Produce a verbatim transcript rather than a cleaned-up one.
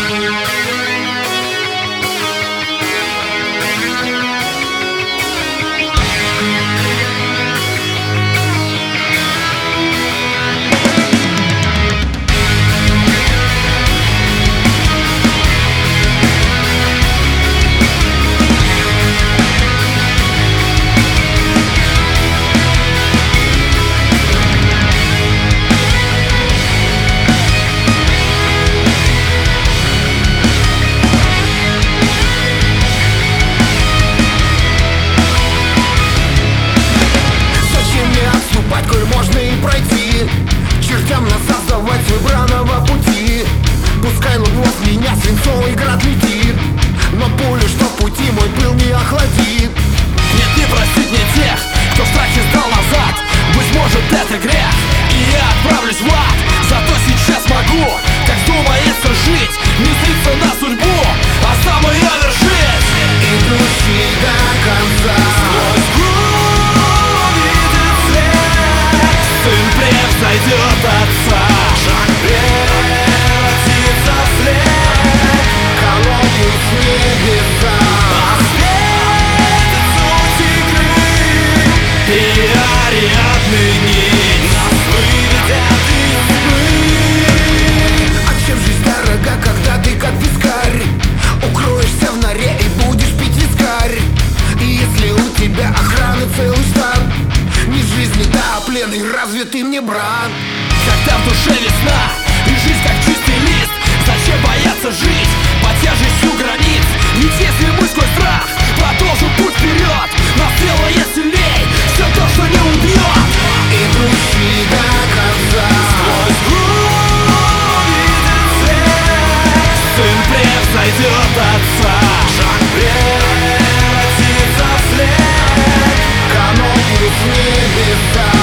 Чертям нас создавать с выбранного пути. Пускай лугов меня свинцовый град летит, но пуля, что пути мой пыл не охладит. Нет, не простить мне тех, кто в страхе сдал назад. Быть может, это грех, и я отправлюсь в ад. Зато сейчас могу, как вздумается жить, не злиться на судьбу, а сам ее вершить. Идущий до конца Сквозь увидит свет, сын превзойдет отца. шаг превратится в след, колонну с небеса. Осветит суть игры, и Ариадны нить нас выведет из тьмы. А чем жизнь дорога, когда ты как вискарь? Укроешься в норе и будешь пить вискарь. И если у тебя охраны целый штат, не жизни, да, а плен, и разве ты мне брат? Когда в душе весна и жизнь как чистый лист, зачем бояться жить под тяжестью границ? Ведь если мы сквозь страх продолжим путь вперед, нас делает сильней все то, что не убьет. Идущий до конца Сквозь увидит свет, сын превзойдет отца. шаг превратится в след, канопус небеса.